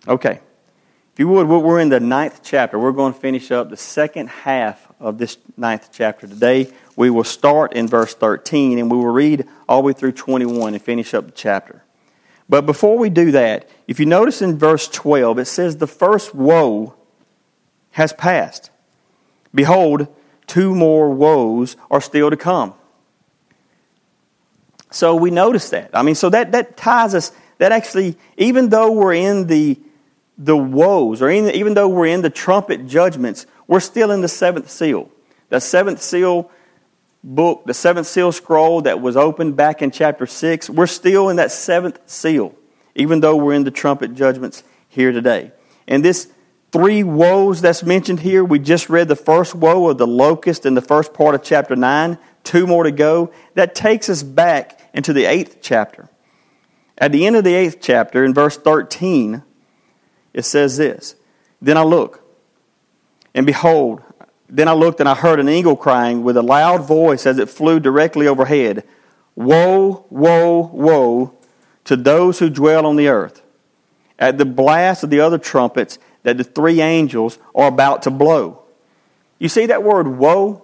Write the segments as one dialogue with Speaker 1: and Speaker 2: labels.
Speaker 1: Okay. If you would, we're in the 9th chapter. We're going to finish up the second half of this 9th chapter today. We will start in verse 13, and we will read all the way through 21 and finish up the chapter. But before we do that, if you notice in verse 12, it says, "The first woe has passed. Behold, 2 more woes are still to come." So we notice that. So that ties us, that actually, even though we're in the woes, or even though we're in the trumpet judgments, we're still in the 7th seal. The 7th seal book, the 7th seal scroll that was opened back in chapter 6, we're still in that 7th seal, even though we're in the trumpet judgments here today. And this 3 woes that's mentioned here, we just read the first woe of the locust in the first part of chapter 9, 2 more to go. That takes us back into the 8th chapter. At the end of the 8th chapter, in verse 13, it says this, "Then I looked, and behold, then I looked and I heard an eagle crying with a loud voice as it flew directly overhead, 'Woe, woe, woe to those who dwell on the earth, at the blast of the other trumpets that the 3 angels are about to blow.'" You see that word woe?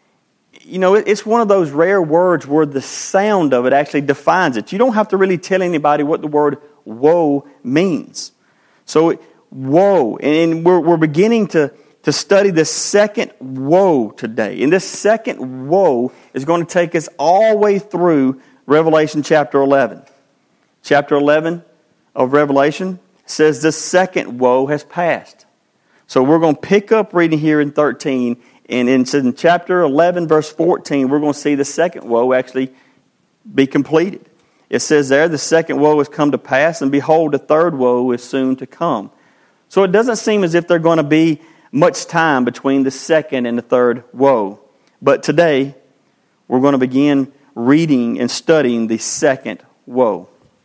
Speaker 1: It's one of those rare words where the sound of it actually defines it. You don't have to really tell anybody what the word woe means. So, woe, and we're beginning to study the second woe today. And this second woe is going to take us all the way through Revelation chapter 11. Chapter 11 of Revelation says the second woe has passed. So we're going to pick up reading here in 13, and in chapter 11, verse 14, we're going to see the second woe actually be completed. It says there, "The second woe has come to pass, and behold, the third woe is soon to come." So it doesn't seem as if there's going to be much time between the second and the third woe. But today, we're going to begin reading and studying the second woe.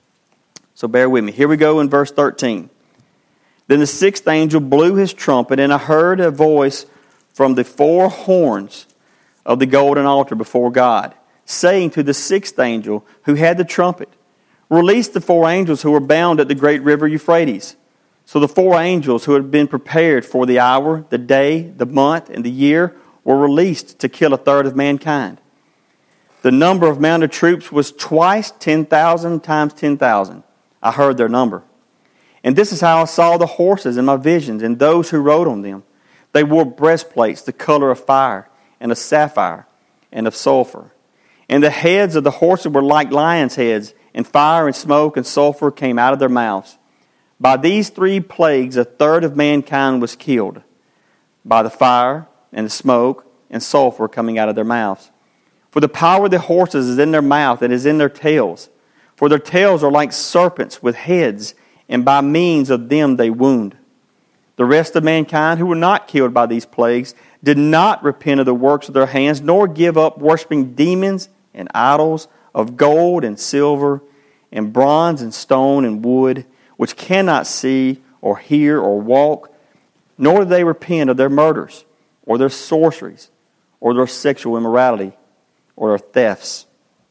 Speaker 1: So bear with me. Here we go in verse 13. "Then the 6th angel blew his trumpet, and I heard a voice from the 4 horns of the golden altar before God, saying to the 6th angel who had the trumpet, 'Release the 4 angels who were bound at the great river Euphrates.' So the 4 angels who had been prepared for the hour, the day, the month, and the year were released to kill 1/3 of mankind. The number of mounted troops was twice 10,000 times 10,000. I heard their number. And this is how I saw the horses in my visions and those who rode on them. They wore breastplates the color of fire and of sapphire and of sulfur. And the heads of the horses were like lions' heads, and fire and smoke and sulfur came out of their mouths. By these 3 plagues 1/3 of mankind was killed, by the fire and the smoke and sulfur coming out of their mouths. For the power of the horses is in their mouth and is in their tails. For their tails are like serpents with heads, and by means of them they wound. The rest of mankind who were not killed by these plagues did not repent of the works of their hands, nor give up worshiping demons and idols of gold and silver and bronze and stone and wood, which cannot see or hear or walk, nor do they repent of their murders or their sorceries or their sexual immorality or their thefts."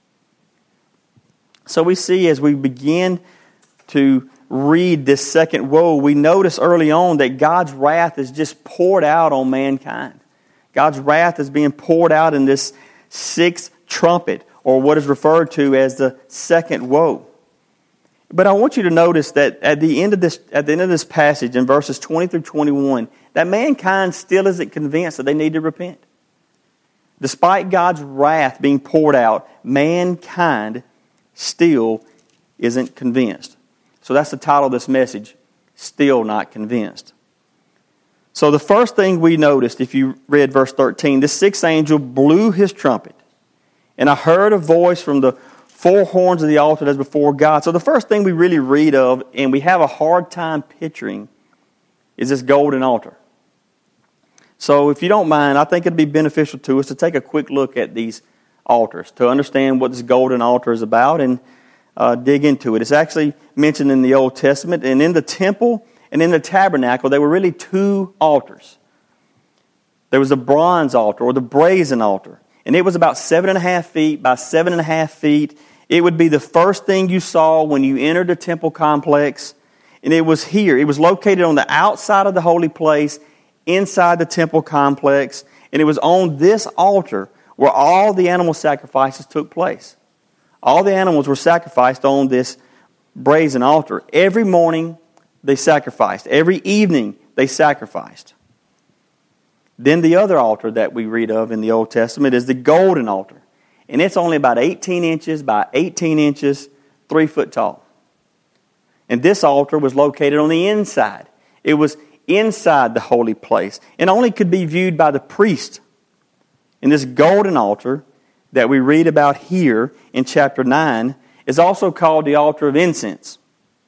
Speaker 1: So we see as we begin to read this second woe, we notice early on that God's wrath is just poured out on mankind. God's wrath is being poured out in this 6th trumpet, or what is referred to as the second woe. But I want you to notice that at the end of this passage, in verses 20 through 21, that mankind still isn't convinced that they need to repent. Despite God's wrath being poured out, mankind still isn't convinced. So that's the title of this message, Still Not Convinced. So the first thing we noticed, if you read verse 13, the 6th angel blew his trumpet, and I heard a voice from the 4 horns of the altar that's before God. So the first thing we really read of, and we have a hard time picturing, is this golden altar. So if you don't mind, I think it'd be beneficial to us to take a quick look at these altars to understand what this golden altar is about and dig into it. It's actually mentioned in the Old Testament, and in the temple and in the tabernacle, there were really 2 altars. There was the bronze altar or the brazen altar, and it was about 7.5 feet by 7.5 feet. It would be the first thing you saw when you entered the temple complex. And it was here. It was located on the outside of the holy place, inside the temple complex. And it was on this altar where all the animal sacrifices took place. All the animals were sacrificed on this brazen altar. Every morning they sacrificed. Every evening they sacrificed. Then the other altar that we read of in the Old Testament is the golden altar. And it's only about 18 inches by 18 inches, 3 foot tall. And this altar was located on the inside. It was inside the holy place and only could be viewed by the priest. And this golden altar that we read about here in chapter 9 is also called the altar of incense.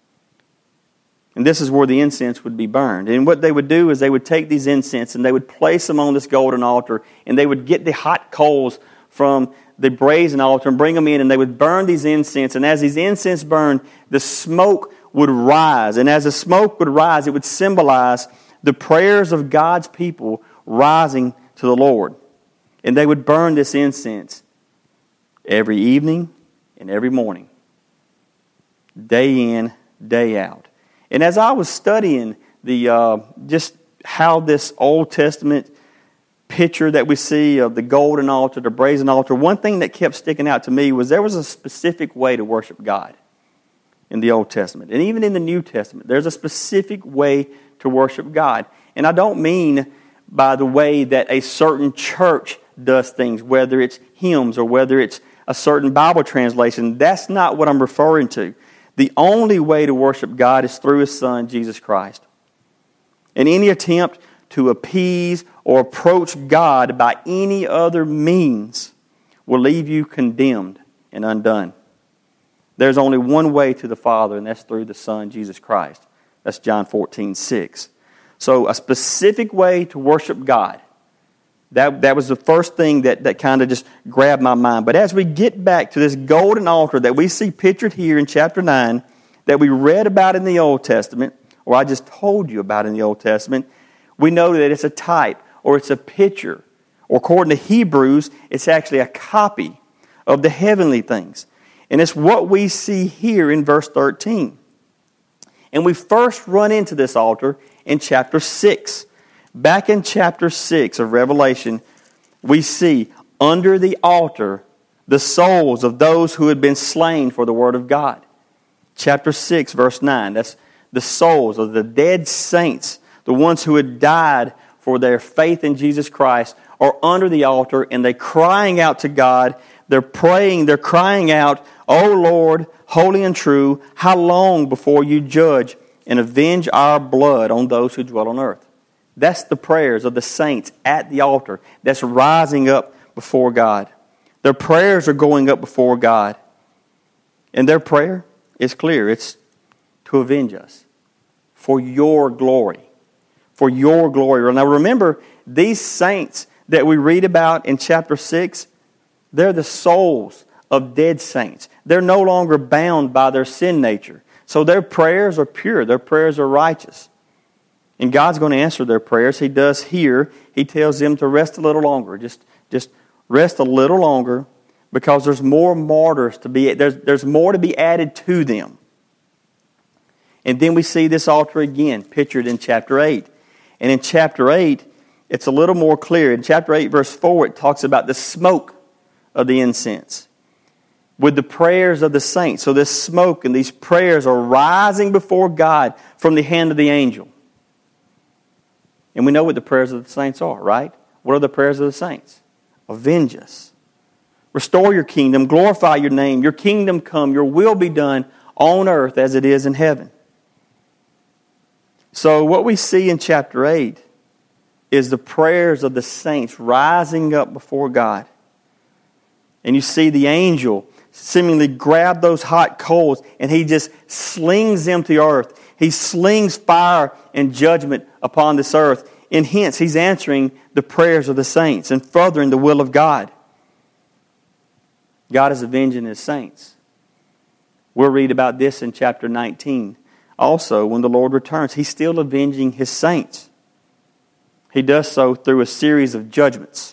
Speaker 1: And this is where the incense would be burned. And what they would do is they would take these incense and they would place them on this golden altar, and they would get the hot coals from the brazen altar and bring them in, and they would burn these incense. And as these incense burned, the smoke would rise. And as the smoke would rise, it would symbolize the prayers of God's people rising to the Lord. And they would burn this incense every evening and every morning, day in, day out. And as I was studying the just how this Old Testament picture that we see of the golden altar, the brazen altar, one thing that kept sticking out to me was there was a specific way to worship God in the Old Testament. And even in the New Testament, there's a specific way to worship God. And I don't mean by the way that a certain church does things, whether it's hymns or whether it's a certain Bible translation. That's not what I'm referring to. The only way to worship God is through His Son, Jesus Christ. And any attempt to appease or approach God by any other means will leave you condemned and undone. There's only one way to the Father, and that's through the Son, Jesus Christ. That's John 14:6. So a specific way to worship God. That was the first thing that kind of just grabbed my mind. But as we get back to this golden altar that we see pictured here in chapter 9, that we read about in the Old Testament, or I just told you about in the Old Testament, we know that it's a type or it's a picture. Or according to Hebrews, it's actually a copy of the heavenly things. And it's what we see here in verse 13. And we first run into this altar in chapter 6. Back in chapter 6 of Revelation, we see under the altar the souls of those who had been slain for the Word of God. Chapter 6, verse 9, that's the souls of the dead saints, the ones who had died for their faith in Jesus Christ, are under the altar, and they're crying out to God. They're praying, they're crying out, "O Lord, holy and true, how long before you judge and avenge our blood on those who dwell on earth?" That's the prayers of the saints at the altar that's rising up before God. Their prayers are going up before God. And their prayer is clear. It's to avenge us for your glory. For your glory. Now remember, these saints that we read about in chapter 6, they're the souls of dead saints. They're no longer bound by their sin nature. So their prayers are pure. Their prayers are righteous. And God's going to answer their prayers. He does here. He tells them to rest a little longer. Just rest a little longer, because there's more martyrs to be. There's more to be added to them. And then we see this altar again, pictured in chapter 8. And in chapter 8, it's a little more clear. In chapter 8, verse 4, it talks about the smoke of the incense with the prayers of the saints. So this smoke and these prayers are rising before God from the hand of the angel. And we know what the prayers of the saints are, right? What are the prayers of the saints? Avenge us. Restore your kingdom. Glorify your name. Your kingdom come. Your will be done on earth as it is in heaven. So what we see in chapter 8 is the prayers of the saints rising up before God. And you see the angel seemingly grab those hot coals and he just slings them to the earth. He slings fire and judgment upon this earth. And hence, he's answering the prayers of the saints and furthering the will of God. God is avenging His saints. We'll read about this in chapter 19. Also, when the Lord returns, He's still avenging His saints. He does so through a series of judgments.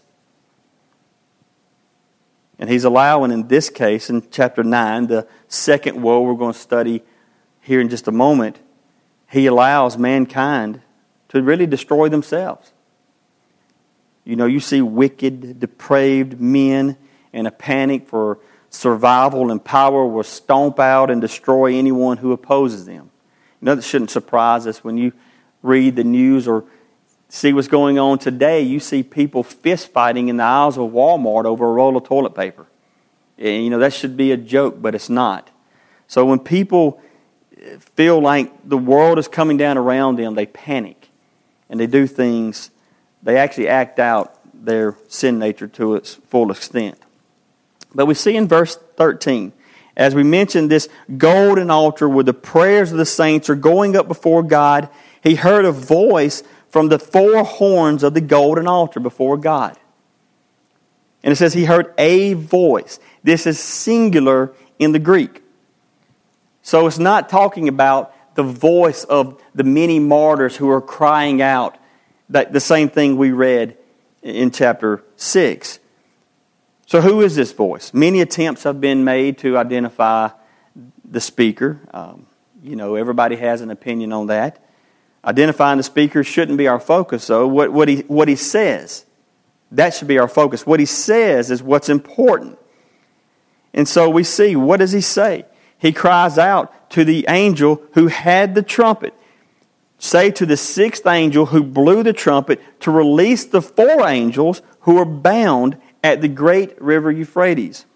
Speaker 1: And He's allowing, in this case, in chapter 9, the second woe we're going to study here in just a moment, He allows mankind to really destroy themselves. You know, you see wicked, depraved men in a panic for survival and power will stomp out and destroy anyone who opposes them. You know, that shouldn't surprise us when you read the news or see what's going on today. You see people fist fighting in the aisles of Walmart over a roll of toilet paper. And, you know, that should be a joke, but it's not. So when people feel like the world is coming down around them, they panic and they do things. They actually act out their sin nature to its full extent. But we see in verse 13, as we mentioned, this golden altar where the prayers of the saints are going up before God, he heard a voice from the four horns of the golden altar before God. And it says he heard a voice. This is singular in the Greek. So it's not talking about the voice of the many martyrs who are crying out, that the same thing we read in chapter 6. So who is this voice? Many attempts have been made to identify the speaker. You know, everybody has an opinion on that. Identifying the speaker shouldn't be our focus, though. What he says, that should be our focus. What he says is what's important. And so we see, what does he say? He cries out to the angel who had the trumpet. Say to the sixth angel who blew the trumpet to release the four angels who are bound at the great river Euphrates.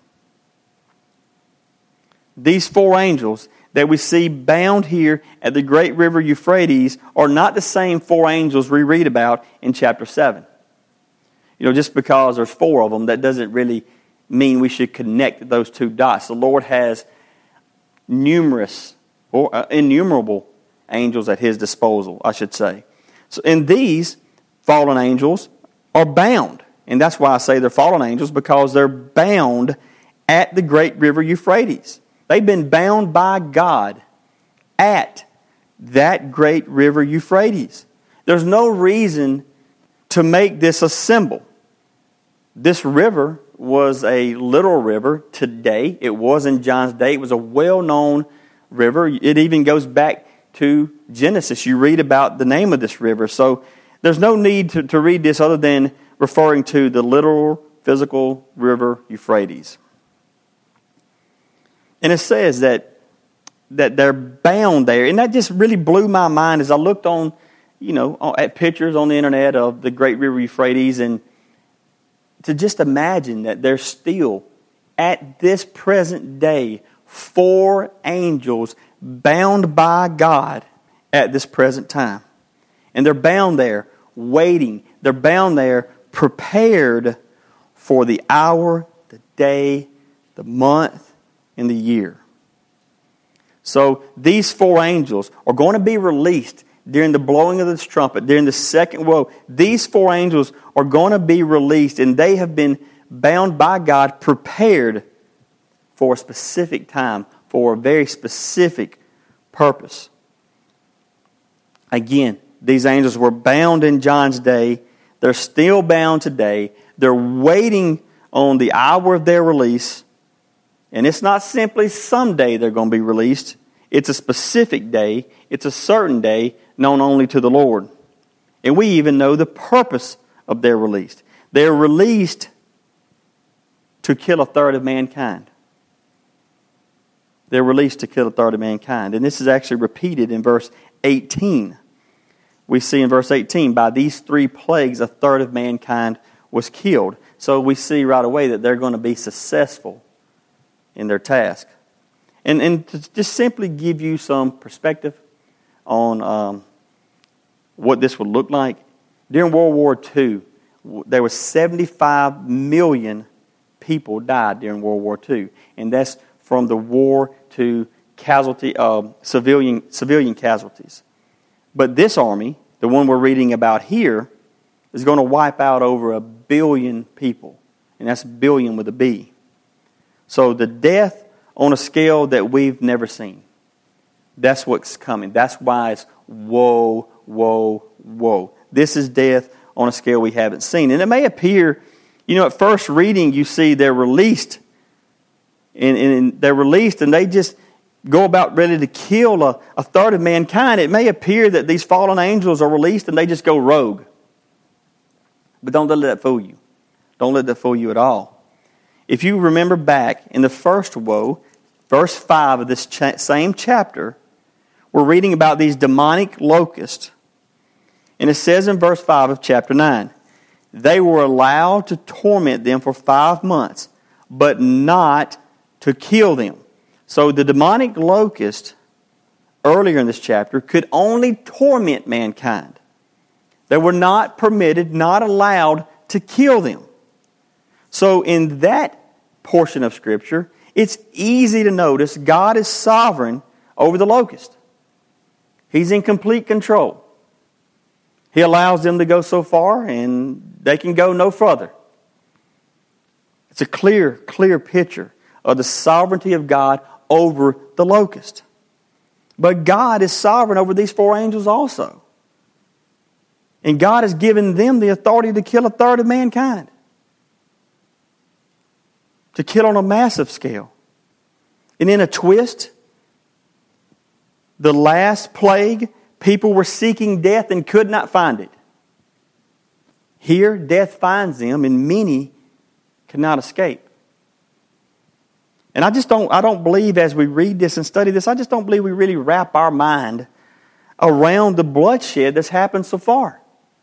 Speaker 1: These four angels that we see bound here at the great river Euphrates are not the same four angels we read about in chapter 7. You know, just because there's four of them, that doesn't really mean we should connect those two dots. The Lord has numerous or innumerable angels at his disposal, I should say. So, and these fallen angels are bound. And that's why I say they're fallen angels, because they're bound at the great river Euphrates. They've been bound by God at that great river Euphrates. There's no reason to make this a symbol. This river was a literal river today. It was in John's day. It was a well-known river. It even goes back to Genesis. You read about the name of this river. So there's no need to read this other than referring to the literal, physical river Euphrates. And it says that they're bound there. And that just really blew my mind as I looked on, you know, at pictures on the internet of the great river Euphrates, and to just imagine that there's still, at this present day, four angels bound by God at this present time. And they're bound there, waiting. They're bound there, prepared for the hour, the day, the month, and the year. So these four angels are going to be released during the blowing of this trumpet, during the second woe. These four angels are going to be released, and they have been bound by God, prepared for a specific time, for a very specific purpose. Again, these angels were bound in John's day. They're still bound today. They're waiting on the hour of their release. And it's not simply someday they're going to be released. It's a specific day. It's a certain day known only to the Lord. And we even know the purpose of their release. They're released to kill a third of mankind. They're released to kill a third of mankind. And this is actually repeated in verse 18. We see in verse 18, by these three plagues, a third of mankind was killed. So we see right away that they're going to be successful in their task. And to just simply give you some perspective on what this would look like, during World War II, there were 75 million people died during World War II. And that's from the war to civilian casualties. But this army, the one we're reading about here, is going to wipe out over 1 billion people. And that's billion with a B. So the death on a scale that we've never seen. That's what's coming. That's why it's woe, woe, woe. This is death on a scale we haven't seen. And it may appear, you know, at first reading you see they're released. And they're released and they just go about ready to kill a third of mankind, it may appear that these fallen angels are released and they just go rogue. But don't let that fool you. Don't let that fool you at all. If you remember back in the first woe, verse 5 of this same chapter, we're reading about these demonic locusts. And it says in verse 5 of chapter 9, they were allowed to torment them for 5 months, but not to kill them. So the demonic locust, earlier in this chapter, could only torment mankind. They were not permitted, not allowed to kill them. So in that portion of Scripture, it's easy to notice God is sovereign over the locust. He's in complete control. He allows them to go so far and they can go no further. It's a clear picture of the sovereignty of God over the locust. But God is sovereign over these 4 angels also. And God has given them the authority to kill a third of mankind. To kill on a massive scale. And in a twist, the last plague, people were seeking death and could not find it. Here, death finds them and many cannot escape. And I don't believe as we read this and study this, I just don't believe we really wrap our mind around the bloodshed that's happened so far.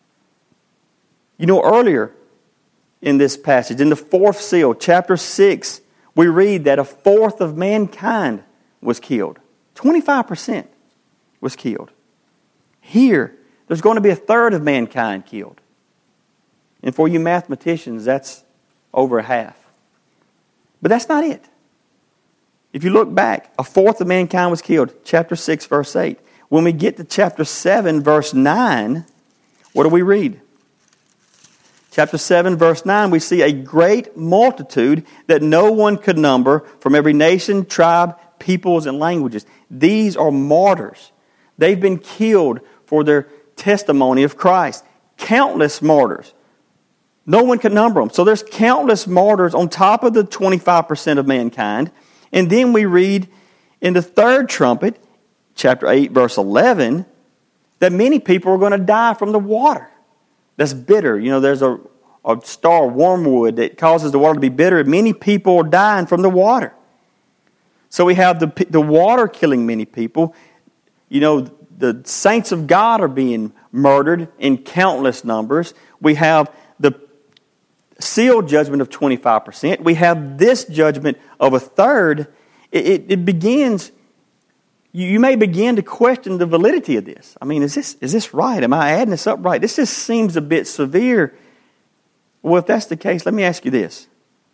Speaker 1: You know, earlier in this passage, in the 4th seal, chapter 6, we read that 1/4 of mankind was killed. 25% was killed. Here, there's going to be 1/3 of mankind killed. And for you mathematicians, that's over half. But that's not it. If you look back, 1/4 of mankind was killed. Chapter 6, verse 8. When we get to chapter 7, verse 9, what do we read? Chapter 7, verse 9, we see a great multitude that no one could number from every nation, tribe, peoples, and languages. These are martyrs. They've been killed for their testimony of Christ. Countless martyrs. No one can number them. So there's countless martyrs on top of the 25% of mankind. And then we read in the 3rd trumpet, chapter 8, verse 11, that many people are going to die from the water. That's bitter. You know, there's a star wormwood that causes the water to be bitter. Many people are dying from the water. So we have the water killing many people. You know, the saints of God are being murdered in countless numbers. We have the seal judgment of 25%. We have this judgment of 1/3. It begins... You may begin to question the validity of this. I mean, is this right? Am I adding this up right? This just seems a bit severe. Well, if that's the case, let me ask you this.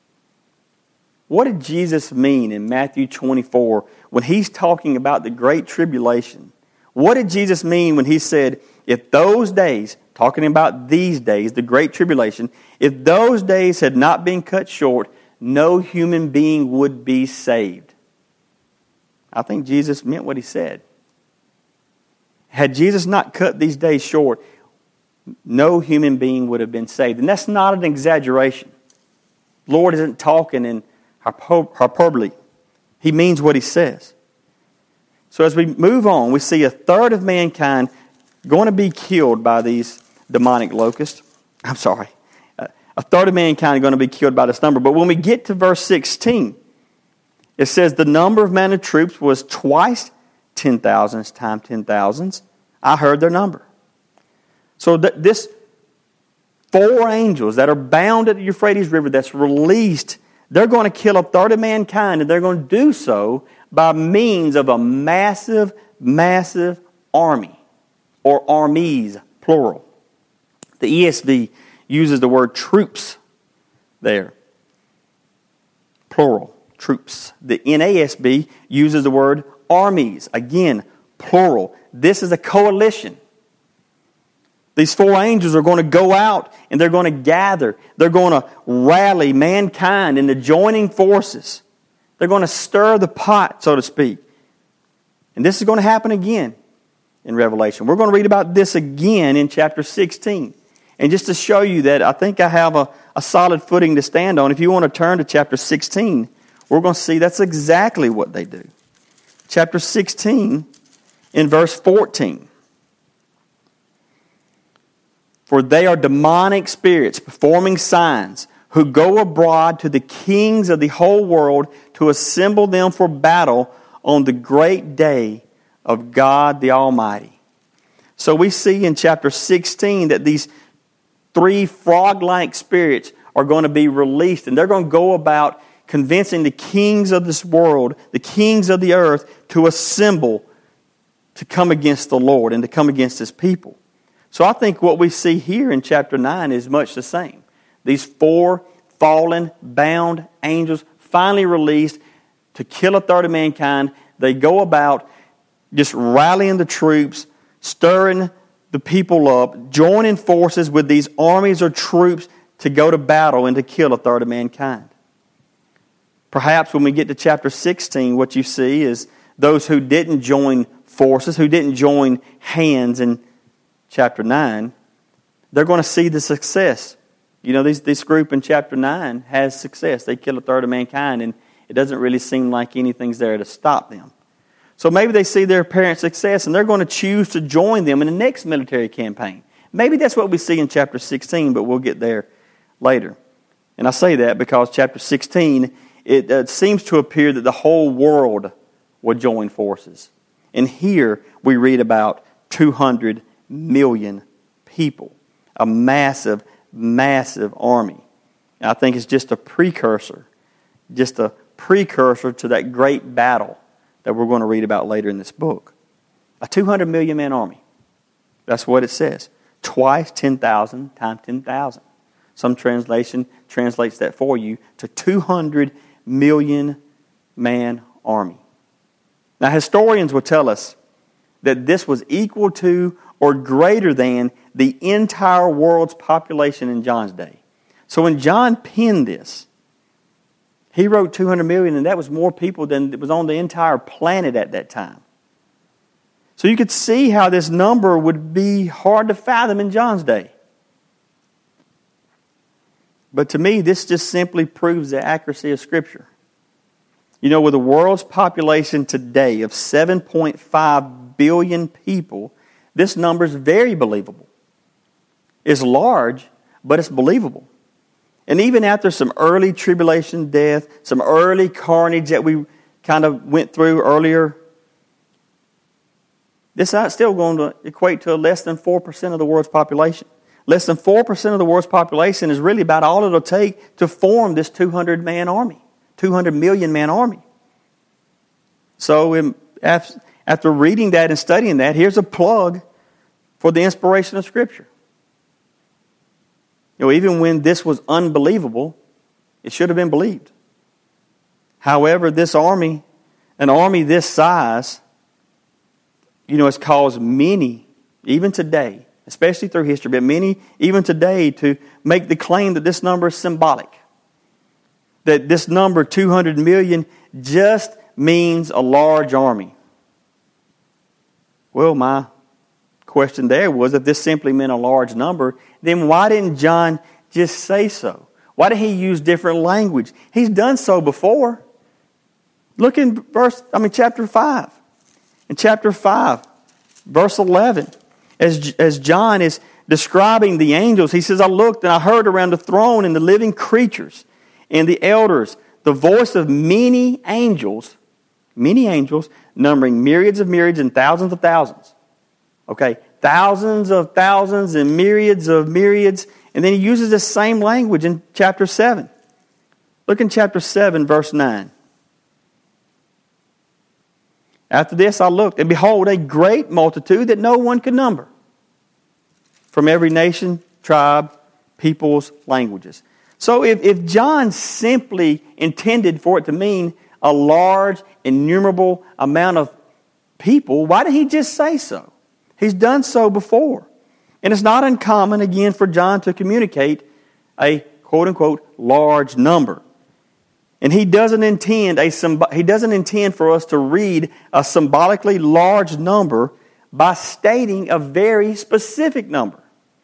Speaker 1: What did Jesus mean in Matthew 24 when He's talking about the Great Tribulation? What did Jesus mean when He said, if those days, talking about these days, the Great Tribulation, if those days had not been cut short, no human being would be saved? I think Jesus meant what He said. Had Jesus not cut these days short, no human being would have been saved. And that's not an exaggeration. The Lord isn't talking in hyperbole. He means what He says. So as we move on, we see 1/3 of mankind going to be killed by these demonic locusts. I'm sorry. 1/3 of mankind are going to be killed by this number. But when we get to verse 16, it says the number of men and troops was twice 10,000s times 10,000s. I heard their number. So this 4 angels that are bound at the Euphrates River that's released, they're going to kill 1/3 of mankind, and they're going to do so by means of a massive, massive army, or armies, plural. The ESV uses the word troops there, plural. Troops. The NASB uses the word armies. Again, plural. This is a coalition. These 4 angels are going to go out and they're going to gather. They're going to rally mankind into joining forces. They're going to stir the pot, so to speak. And this is going to happen again in Revelation. We're going to read about this again in chapter 16. And just to show you that I think I have a solid footing to stand on, if you want to turn to chapter 16, we're going to see that's exactly what they do. chapter 16 in verse 14. For they are demonic spirits performing signs, who go abroad to the kings of the whole world to assemble them for battle on the great day of God the Almighty. So we see in chapter 16 that these 3 frog-like spirits are going to be released, and they're going to go about convincing the kings of this world, the kings of the earth, to assemble to come against the Lord and to come against His people. So I think what we see here in chapter 9 is much the same. These 4 fallen, bound angels finally released to kill a third of mankind. They go about just rallying the troops, stirring the people up, joining forces with these armies or troops to go to battle and to kill a third of mankind. Perhaps when we get to chapter 16, what you see is those who didn't join forces, who didn't join hands in chapter 9, they're going to see the success. You know, this group in chapter 9 has success. They kill a third of mankind, and it doesn't really seem like anything's there to stop them. So maybe they see their apparent success, and they're going to choose to join them in the next military campaign. Maybe that's what we see in chapter 16, but we'll get there later. And I say that because chapter 16, it seems to appear that the whole world would join forces. And here we read about 200 million people, a massive, massive army. And I think it's just a precursor to that great battle that we're going to read about later in this book. A 200 million man army. That's what it says. Twice 10,000 times 10,000. Some translation translates that for you to 200 million man army. Now historians will tell us that this was equal to or greater than the entire world's population in John's day. So when John penned this, he wrote 200 million, and that was more people than was on the entire planet at that time. So you could see how this number would be hard to fathom in John's day. But to me, this just simply proves the accuracy of Scripture. You know, with the world's population today of 7.5 billion people, this number is very believable. It's large, but it's believable. And even after some early tribulation death, some early carnage that we kind of went through earlier, this is not still going to equate to less than 4% of the world's population. Less than 4% of the world's population is really about all it'll take to form this 200-man army, 200 million man army. So after reading that and studying that, here's a plug for the inspiration of Scripture. You know, even when this was unbelievable, it should have been believed. However, this army, an army this size, you know, has caused many, even today, especially through history, but many, even today, to make the claim that this number is symbolic. That this number, 200 million, just means a large army. Well, my question there was, if this simply meant a large number, then why didn't John just say so? Why did he use different language? He's done so before. Look in chapter 5. In chapter 5, verse 11, as John is describing the angels, he says, I looked and I heard around the throne and the living creatures and the elders the voice of many angels, numbering myriads of myriads and thousands of thousands. Okay, thousands of thousands and myriads of myriads. And then he uses this same language in chapter 7. Look in chapter 7, verse 9. After this I looked, and behold, a great multitude that no one could number, from every nation, tribe, peoples, languages. So if John simply intended for it to mean a large, innumerable amount of people, why did he just say so? He's done so before. And it's not uncommon, again, for John to communicate a quote-unquote large number. And he doesn't intend for us to read a symbolically large number by stating a very specific number.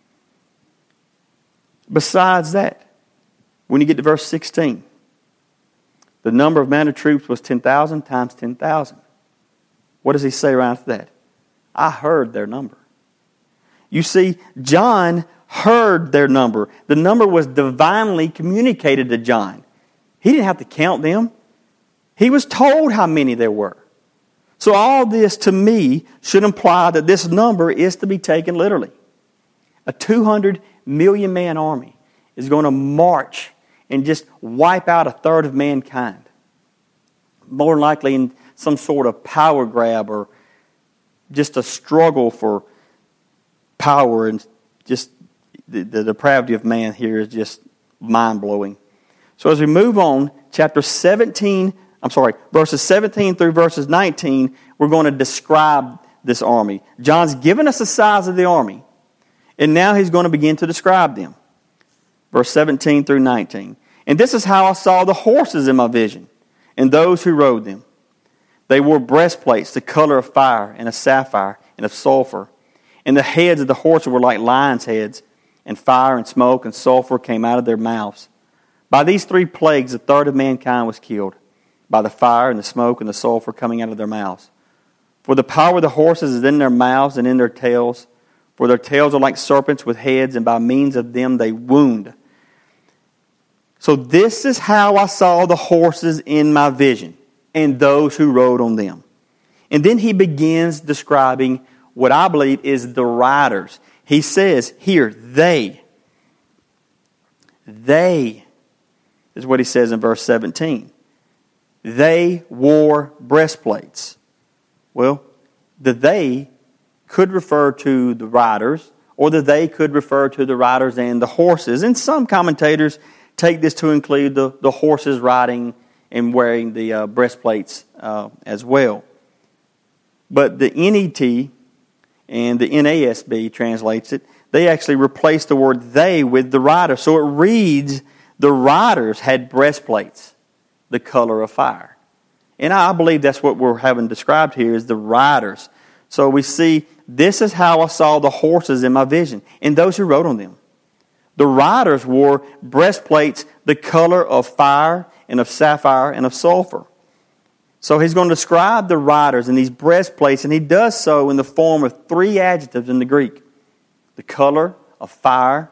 Speaker 1: Besides that, when you get to verse 16, the number of mounted troops was 10,000 times 10,000. What does he say right after that? I heard their number. You see, John heard their number. The number was divinely communicated to John. He didn't have to count them. He was told how many there were. So all this to me should imply that this number is to be taken literally. A 200 million man army is going to march and just wipe out a third of mankind. More than likely in some sort of power grab or just a struggle for power, and just the depravity of man here is just mind-blowing. So as we move on, verses 17 through verses 19, we're going to describe this army. John's given us the size of the army, and now he's going to begin to describe them. Verse 17 through 19. And this is how I saw the horses in my vision, and those who rode them. They wore breastplates, the color of fire, and of sapphire, and of sulfur. And the heads of the horses were like lions' heads, and fire and smoke and sulfur came out of their mouths. By these three plagues, a third of mankind was killed, by the fire and the smoke and the sulfur coming out of their mouths. For the power of the horses is in their mouths and in their tails, for their tails are like serpents with heads, and by means of them they wound. So this is how I saw the horses in my vision, and those who rode on them. And then he begins describing what I believe is the riders. He says here, they is what he says in verse 17. They wore breastplates. Well, the they could refer to the riders, or the they could refer to the riders and the horses. And some commentators take this to include the horses riding and wearing the breastplates as well. But the NET and the NASB translates it. They actually replace the word they with the riders. So it reads, the riders had breastplates, the color of fire. And I believe that's what we're having described here is the riders. So we see, this is how I saw the horses in my vision, and those who rode on them. The riders wore breastplates, the color of fire and of sapphire and of sulfur. So he's going to describe the riders in these breastplates, and he does so in the form of three adjectives in the Greek. The color of fire,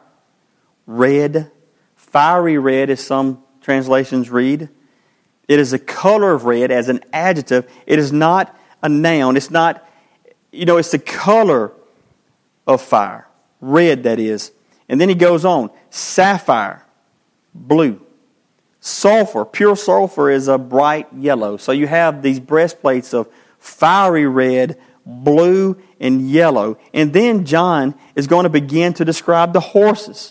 Speaker 1: red, fiery red as some translations read. It is a color of red as an adjective. It is not a noun. It's not, it's the color of fire. Red, that is. And then he goes on. Sapphire, blue. Sulfur, pure sulfur is a bright yellow. So you have these breastplates of fiery red, blue, and yellow. And then John is going to begin to describe the horses.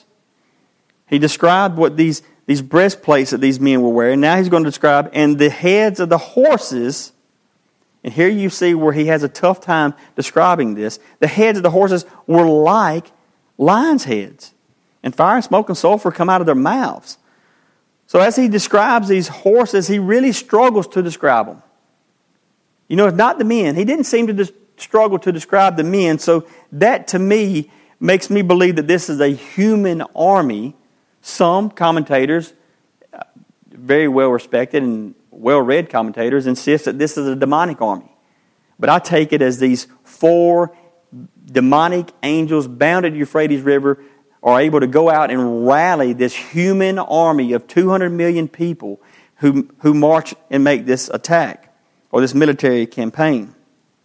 Speaker 1: He described what these breastplates that these men were wearing. Now he's going to describe, and the heads of the horses, and here you see where he has a tough time describing this. The heads of the horses were like lions' heads. And fire and smoke and sulfur come out of their mouths. So as he describes these horses, he really struggles to describe them. It's not the men. He didn't seem to struggle to describe the men. So that to me makes me believe that this is a human army. Some commentators, very well respected and well-read commentators, insist that this is a demonic army. But I take it as these 4 demonic angels bound at the Euphrates River are able to go out and rally this human army of 200 million people who march and make this attack or this military campaign.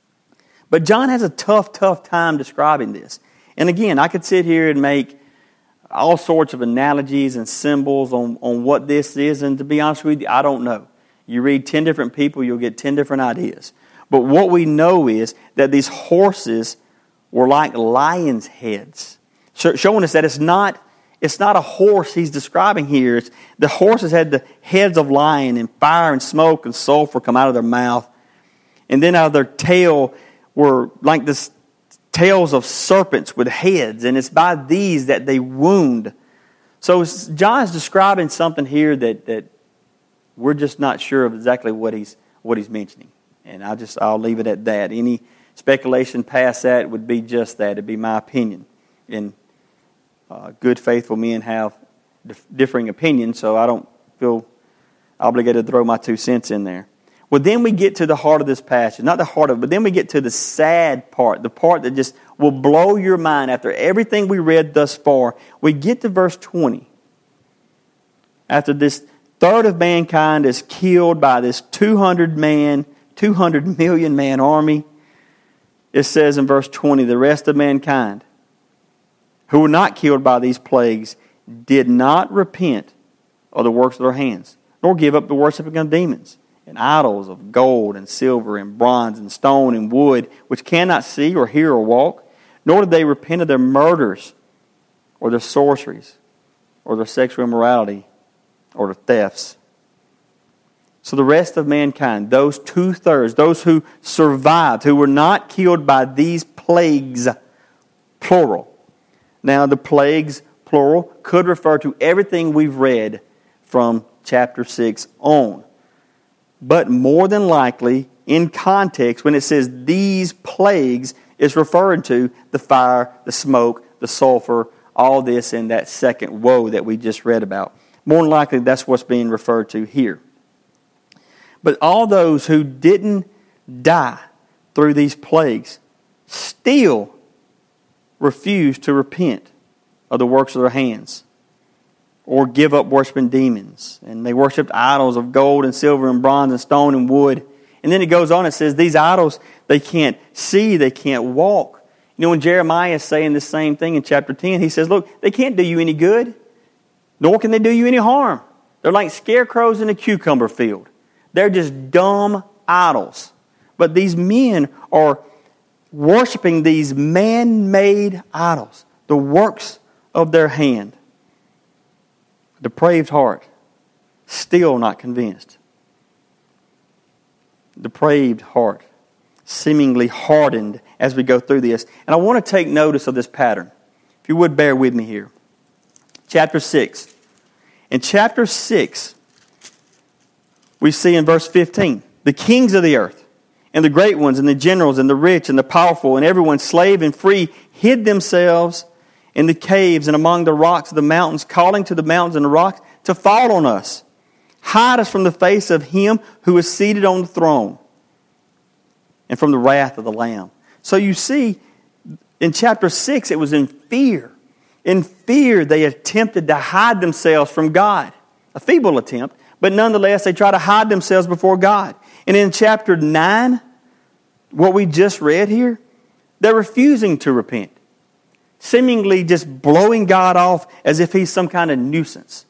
Speaker 1: But John has a tough time describing this. And again, I could sit here and make all sorts of analogies and symbols on what this is, and to be honest with you, I don't know. You read 10 different people, you'll get 10 different ideas. But what we know is that these horses were like lions' heads, showing us that it's not a horse he's describing here. The horses had the heads of lion, and fire and smoke and sulfur come out of their mouth. And then out of their tail were like this tails of serpents with heads, and it's by these that they wound. So John's describing something here that we're just not sure of exactly what he's mentioning. And I'll leave it at that. Any speculation past that would be just that. It'd be my opinion. And good, faithful men have differing opinions, so I don't feel obligated to throw my 2 cents in there. Well, then we get to the heart of this passage. Not the heart of it, but then we get to the sad part. The part that just will blow your mind after everything we read thus far. We get to verse 20. After this third of mankind is killed by this 200 million man army, it says in verse 20, the rest of mankind who were not killed by these plagues did not repent of the works of their hands, nor give up the worshiping of demons and idols of gold and silver and bronze and stone and wood, which cannot see or hear or walk, nor did they repent of their murders or their sorceries or their sexual immorality or their thefts. So the rest of mankind, those 2/3, those who survived, who were not killed by these plagues, plural. Now the plagues, plural, could refer to everything we've read from chapter 6 on. But more than likely, in context, when it says these plagues, it's referring to the fire, the smoke, the sulfur, all this in that second woe that we just read about. More than likely, that's what's being referred to here. But all those who didn't die through these plagues still refused to repent of the works of their hands or give up worshiping demons. And they worshipped idols of gold and silver and bronze and stone and wood. And then it goes on, it says these idols, they can't see, they can't walk. You know, when Jeremiah is saying the same thing in chapter 10, he says, look, they can't do you any good, nor can they do you any harm. They're like scarecrows in a cucumber field. They're just dumb idols. But these men are worshiping these man-made idols, the works of their hand. Depraved heart, still not convinced. Depraved heart, seemingly hardened as we go through this. And I want to take notice of this pattern. If you would bear with me here. Chapter 6. In chapter 6, we see in verse 15, the kings of the earth, and the great ones, and the generals, and the rich, and the powerful, and everyone, slave and free, hid themselves in the caves and among the rocks of the mountains, calling to the mountains and the rocks to fall on us. Hide us from the face of him who is seated on the throne and from the wrath of the Lamb. So you see, in chapter 6, it was in fear. In fear, they attempted to hide themselves from God. A feeble attempt, but nonetheless, they try to hide themselves before God. And in chapter 9, what we just read here, they're refusing to repent. Seemingly just blowing God off as if he's some kind of nuisance.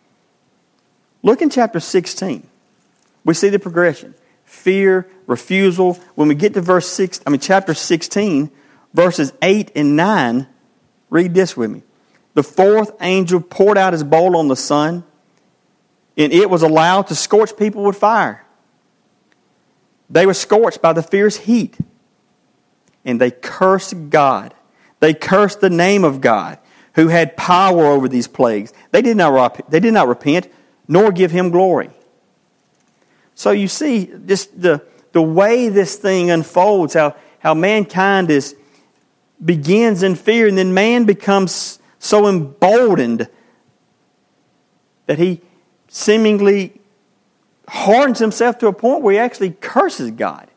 Speaker 1: Look in chapter 16. We see the progression. Fear, refusal. When we get to chapter 16, verses 8 and 9, read this with me. The fourth angel poured out his bowl on the sun, and it was allowed to scorch people with fire. They were scorched by the fierce heat, and they cursed God. They cursed the name of God, who had power over these plagues. They did not repent, nor give him glory. So you see, just the way this thing unfolds, how mankind begins in fear, and then man becomes so emboldened that he seemingly hardens himself to a point where he actually curses God.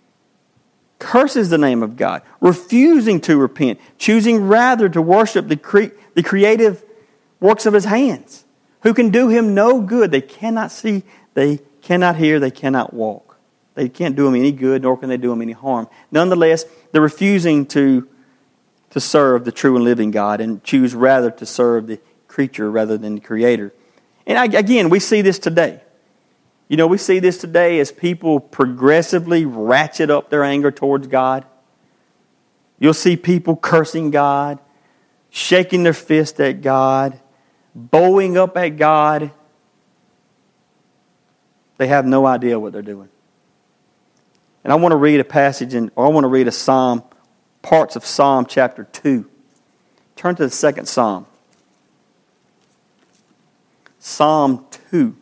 Speaker 1: Curses the name of God, refusing to repent, choosing rather to worship the creative works of his hands, who can do him no good. They cannot see, they cannot hear, they cannot walk. They can't do him any good, nor can they do him any harm. Nonetheless, they're refusing to serve the true and living God and choose rather to serve the creature rather than the Creator. And again, we see this today. You know, we see this today as people progressively ratchet up their anger towards God. You'll see people cursing God, shaking their fist at God, bowing up at God. They have no idea what they're doing. And I want to read a passage, I want to read a psalm, parts of Psalm chapter 2. Turn to the second psalm. Psalm 2.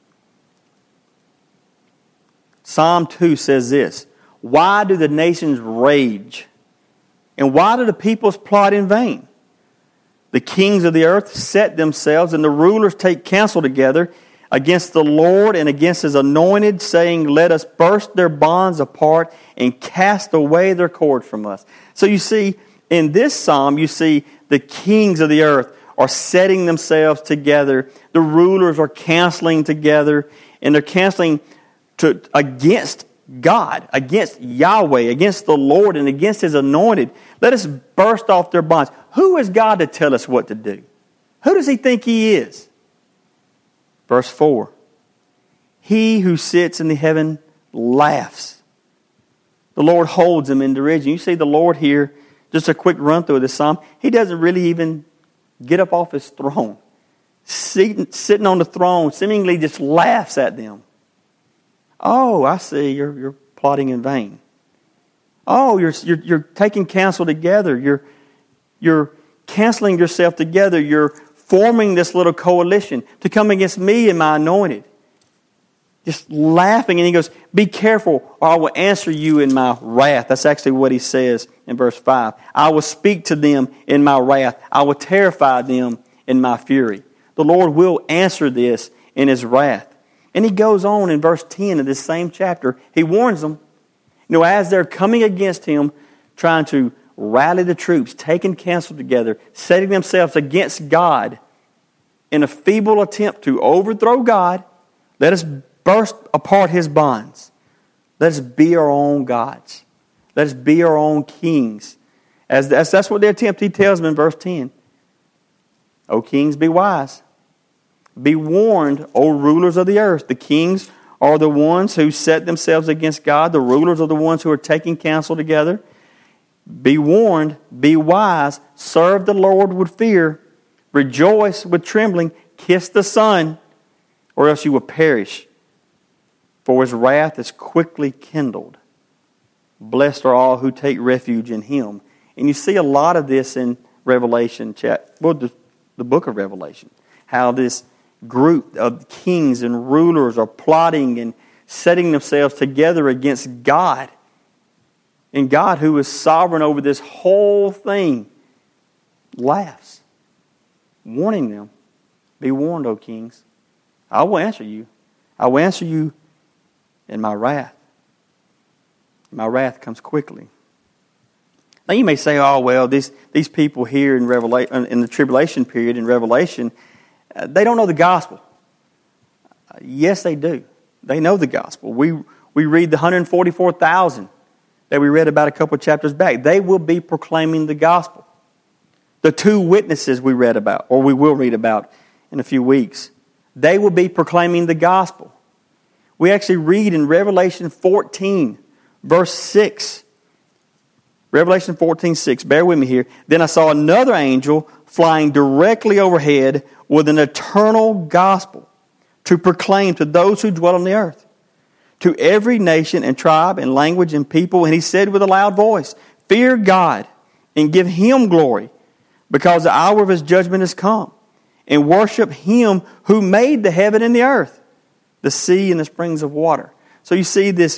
Speaker 1: Psalm 2 says this, "Why do the nations rage? And why do the peoples plot in vain? The kings of the earth set themselves, and the rulers take counsel together against the Lord and against His anointed, saying, let us burst their bonds apart and cast away their cords from us. So you see, in this psalm, you see the kings of the earth are setting themselves together. The rulers are counseling together, and they're counseling against God, against Yahweh, against the Lord, and against His anointed. Let us burst off their bonds. Who is God to tell us what to do? Who does He think He is? Verse 4. He who sits in the heaven laughs. The Lord holds them in derision. You see the Lord here, just a quick run through this psalm. He doesn't really even get up off His throne. Sitting on the throne, seemingly just laughs at them. Oh, I see, you're plotting in vain. Oh, you're taking counsel together. You're canceling yourself together. You're forming this little coalition to come against me and my anointed. Just laughing. And He goes, be careful or I will answer you in my wrath. That's actually what He says in verse 5. I will speak to them in my wrath. I will terrify them in my fury. The Lord will answer this in His wrath. And He goes on in verse 10 of this same chapter. He warns them, as they're coming against Him, trying to rally the troops, taking counsel together, setting themselves against God in a feeble attempt to overthrow God, let us burst apart His bonds. Let us be our own gods. Let us be our own kings. As that's what they attempt. He tells them in verse 10. O kings, be wise. Be warned, O rulers of the earth. The kings are the ones who set themselves against God. The rulers are the ones who are taking counsel together. Be warned, be wise, serve the Lord with fear, rejoice with trembling, kiss the Son, or else you will perish. For His wrath is quickly kindled. Blessed are all who take refuge in Him. And you see a lot of this in Revelation, the book of Revelation. How this group of kings and rulers are plotting and setting themselves together against God. And God, who is sovereign over this whole thing, laughs, warning them, be warned, O kings. I will answer you. I will answer you in my wrath. My wrath comes quickly. Now you may say, oh, well, these people here in the tribulation period in Revelation, they don't know the gospel. Yes, they do. They know the gospel. We read the 144,000 that we read about a couple of chapters back. They will be proclaiming the gospel. The two witnesses we read about, or we will read about in a few weeks, they will be proclaiming the gospel. We actually read in Revelation 14, verse 6. Revelation 14:6. Bear with me here. Then I saw another angel flying directly overhead with an eternal gospel to proclaim to those who dwell on the earth, to every nation and tribe and language and people. And he said with a loud voice, fear God and give Him glory, because the hour of His judgment has come. And worship Him who made the heaven and the earth, the sea and the springs of water. So you see these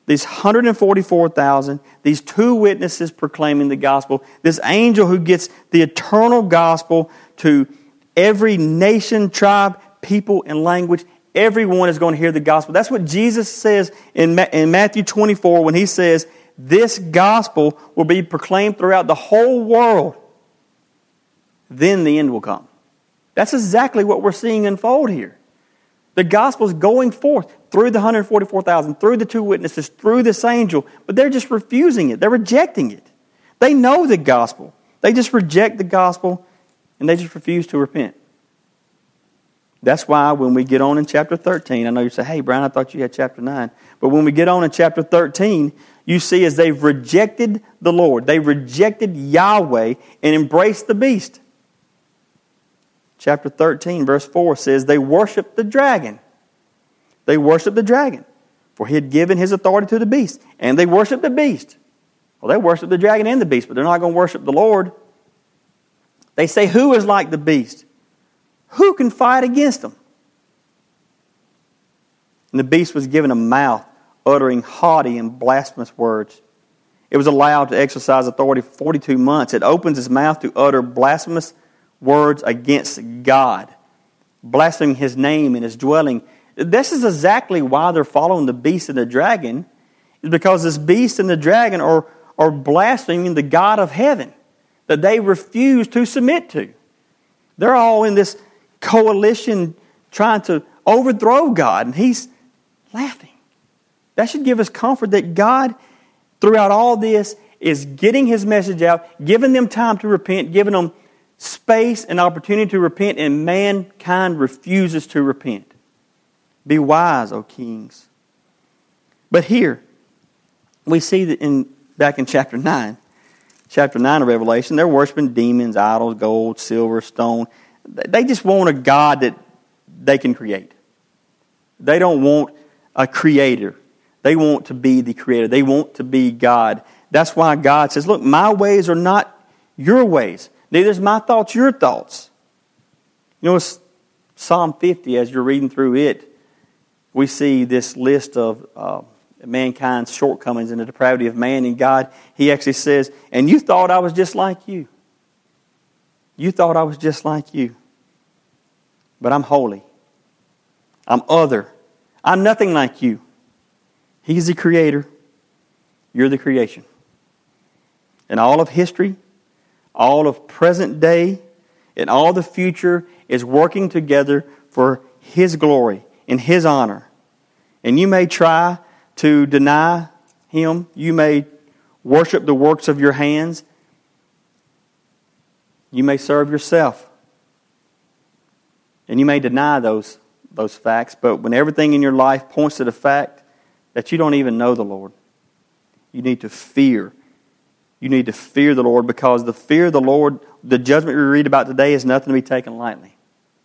Speaker 1: 144,000, these two witnesses proclaiming the gospel, this angel who gets the eternal gospel to every nation, tribe, people, and language. Everyone is going to hear the gospel. That's what Jesus says in Matthew 24 when He says, this gospel will be proclaimed throughout the whole world. Then the end will come. That's exactly what we're seeing unfold here. The gospel is going forth through the 144,000, through the two witnesses, through this angel, but they're just refusing it. They're rejecting it. They know the gospel. They just reject the gospel, and they just refuse to repent. That's why when we get on in chapter 13, I know you say, hey, Brian, I thought you had chapter 9. But when we get on in chapter 13, you see as they've rejected the Lord, they rejected Yahweh and embraced the beast. Chapter 13, verse 4 says, they worshiped the dragon. They worshiped the dragon, for he had given his authority to the beast. And they worshiped the beast. Well, they worship the dragon and the beast, but they're not going to worship the Lord. They say, who is like the beast? Who can fight against him? And the beast was given a mouth, uttering haughty and blasphemous words. It was allowed to exercise authority for 42 months. It opens its mouth to utter blasphemous words against God. blaspheming His name and His dwelling. This is exactly why they're following the beast and the dragon, is because this beast and the dragon are blaspheming the God of heaven that they refuse to submit to. They're all in this coalition trying to overthrow God, and He's laughing. That should give us comfort that God, throughout all this, is getting His message out, giving them time to repent, giving them space and opportunity to repent, and mankind refuses to repent. Be wise, O kings. But here, we see that back in chapter 9 of Revelation, they're worshiping demons, idols, gold, silver, stone. They just want a God that they can create. They don't want a creator. They want to be the creator. They want to be God. That's why God says, look, my ways are not your ways. Neither is my thoughts your thoughts. You know, it's Psalm 50, as you're reading through it, we see this list of mankind's shortcomings and the depravity of man. And God, He actually says, and you thought I was just like you. You thought I was just like you. But I'm holy. I'm other. I'm nothing like you. He's the creator. You're the creation. And all of history, all of present day, and all the future is working together for His glory and His honor. And you may try to deny Him. You may worship the works of your hands. You may serve yourself. And you may deny those facts. But when everything in your life points to the fact that you don't even know the Lord, you need to fear. You need to fear the Lord, because the fear of the Lord, the judgment we read about today, is nothing to be taken lightly.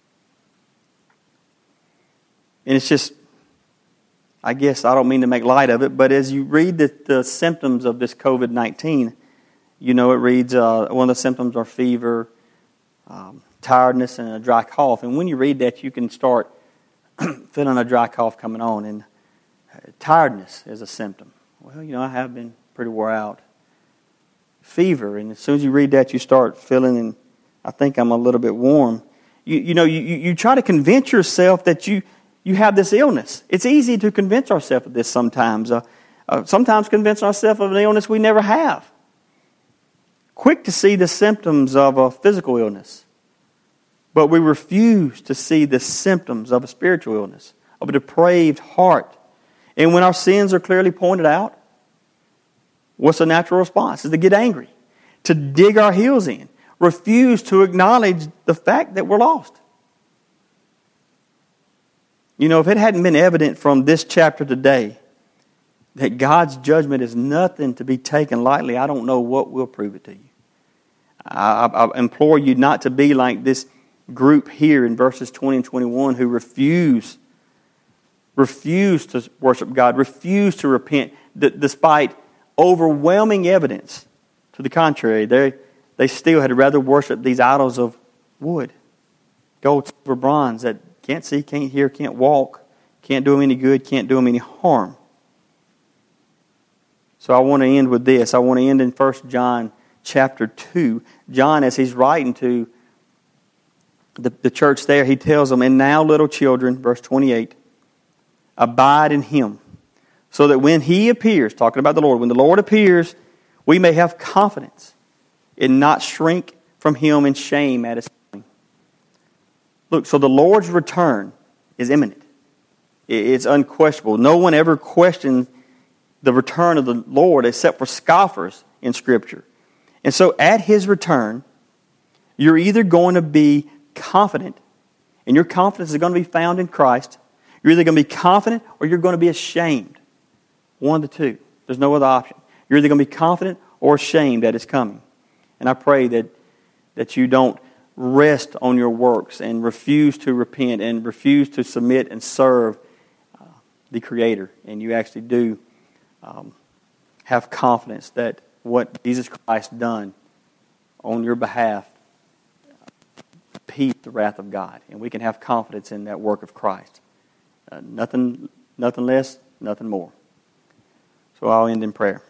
Speaker 1: And it's just, I guess I don't mean to make light of it, but as you read the symptoms of this COVID-19, you know, it reads one of the symptoms are fever, tiredness, and a dry cough. And when you read that, you can start feeling a dry cough coming on. And tiredness is a symptom. Well, you know, I have been pretty wore out. Fever, and as soon as you read that, you start feeling, and I think I'm a little bit warm. You try to convince yourself that you have this illness. It's easy to convince ourselves of this sometimes. Sometimes convince ourselves of an illness we never have. Quick to see the symptoms of a physical illness. But we refuse to see the symptoms of a spiritual illness, of a depraved heart. And when our sins are clearly pointed out, what's the natural response? Is to get angry, to dig our heels in, refuse to acknowledge the fact that we're lost. You know, if it hadn't been evident from this chapter today that God's judgment is nothing to be taken lightly, I don't know what will prove it to you. I implore you not to be like this group here in verses 20 and 21 who refuse to worship God, refuse to repent, despite overwhelming evidence to the contrary. They still had rather worship these idols of wood, gold, silver, bronze that can't see, can't hear, can't walk, can't do them any good, can't do them any harm. So I want to end with this. I want to end in 1 John chapter 2. John, as he's writing to the church there, he tells them, and now little children, verse 28, abide in Him, so that when He appears, talking about the Lord, when the Lord appears, we may have confidence and not shrink from Him in shame at His coming. Look, so the Lord's return is imminent. It's unquestionable. No one ever questioned the return of the Lord except for scoffers in Scripture. And so at His return, you're either going to be confident, and your confidence is going to be found in Christ. You're either going to be confident or you're going to be ashamed. One of the two. There's no other option. You're either going to be confident or ashamed that it's coming. And I pray that you don't rest on your works and refuse to repent and refuse to submit and serve the Creator. And you actually do have confidence that what Jesus Christ done on your behalf appeased the wrath of God. And we can have confidence in that work of Christ. Nothing less, nothing more. So I'll end in prayer.